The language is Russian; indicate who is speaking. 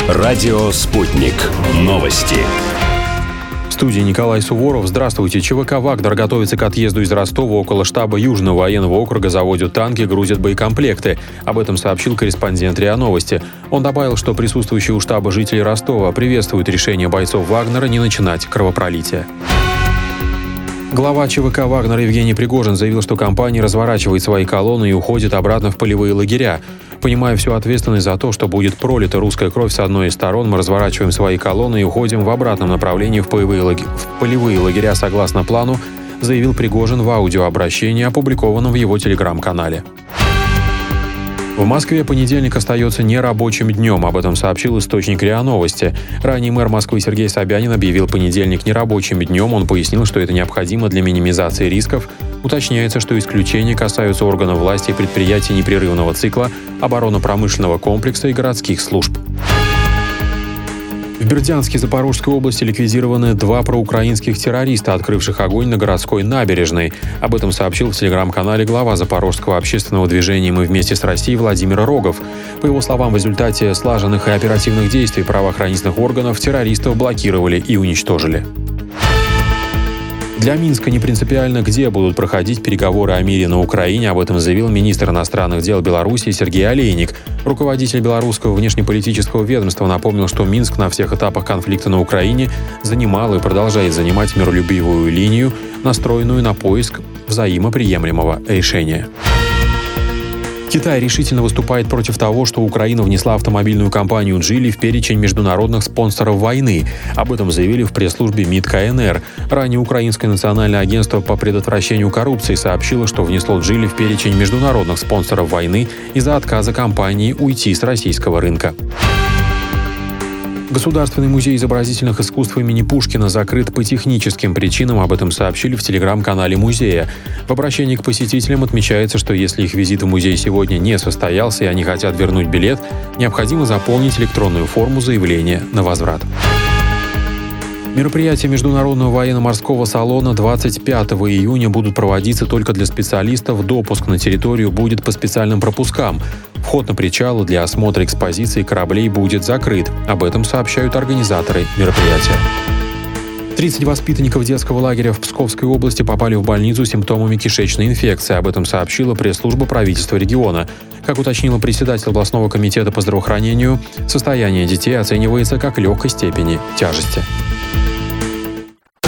Speaker 1: Радио «Спутник». Новости.
Speaker 2: В студии Николай Суворов. Здравствуйте. ЧВК «Вагнер» готовится к отъезду из Ростова. Около штаба Южного военного округа заводят танки, грузят боекомплекты. Об этом сообщил корреспондент РИА Новости. Он добавил, что присутствующие у штаба жители Ростова приветствуют решение бойцов «Вагнера» не начинать кровопролитие. Глава ЧВК «Вагнер» Евгений Пригожин заявил, что компания разворачивает свои колонны и уходит обратно в полевые лагеря. Понимая всю ответственность за то, что будет пролита русская кровь с одной из сторон, мы разворачиваем свои колонны и уходим в обратном направлении в полевые лагеря согласно плану, заявил Пригожин в аудиообращении, опубликованном в его телеграм-канале. В Москве понедельник остается нерабочим днем, об этом сообщил источник РИА Новости. Ранее мэр Москвы Сергей Собянин объявил понедельник нерабочим днем. Он пояснил, что это необходимо для минимизации рисков. Уточняется, что исключения касаются органов власти и предприятий непрерывного цикла, оборонно-промышленного комплекса и городских служб. В Бердянске Запорожской области ликвидированы 2 проукраинских террориста, открывших огонь на городской набережной. Об этом сообщил в телеграм-канале глава Запорожского общественного движения «Мы вместе с Россией» Владимир Рогов. По его словам, в результате слаженных и оперативных действий правоохранительных органов террористов блокировали и уничтожили. Для Минска не принципиально, где будут проходить переговоры о мире на Украине. Об этом заявил министр иностранных дел Беларуси Сергей Олейник. Руководитель белорусского внешнеполитического ведомства напомнил, что Минск на всех этапах конфликта на Украине занимал и продолжает занимать миролюбивую линию, настроенную на поиск взаимоприемлемого решения. Китай решительно выступает против того, что Украина внесла автомобильную компанию «Джили» в перечень международных спонсоров войны. Об этом заявили в пресс-службе МИД КНР. Ранее Украинское национальное агентство по предотвращению коррупции сообщило, что внесло «Джили» в перечень международных спонсоров войны из-за отказа компании уйти с российского рынка. Государственный музей изобразительных искусств имени Пушкина закрыт по техническим причинам, об этом сообщили в телеграм-канале музея. В обращении к посетителям отмечается, что если их визит в музей сегодня не состоялся и они хотят вернуть билет, необходимо заполнить электронную форму заявления на возврат. Мероприятия Международного военно-морского салона 25 июня будут проводиться только для специалистов. Допуск на территорию будет по специальным пропускам. Вход на причалы для осмотра экспозиции кораблей будет закрыт. Об этом сообщают организаторы мероприятия. 30 воспитанников детского лагеря в Псковской области попали в больницу с симптомами кишечной инфекции. Об этом сообщила пресс-служба правительства региона. Как уточнила председатель областного комитета по здравоохранению, состояние детей оценивается как легкой степени тяжести.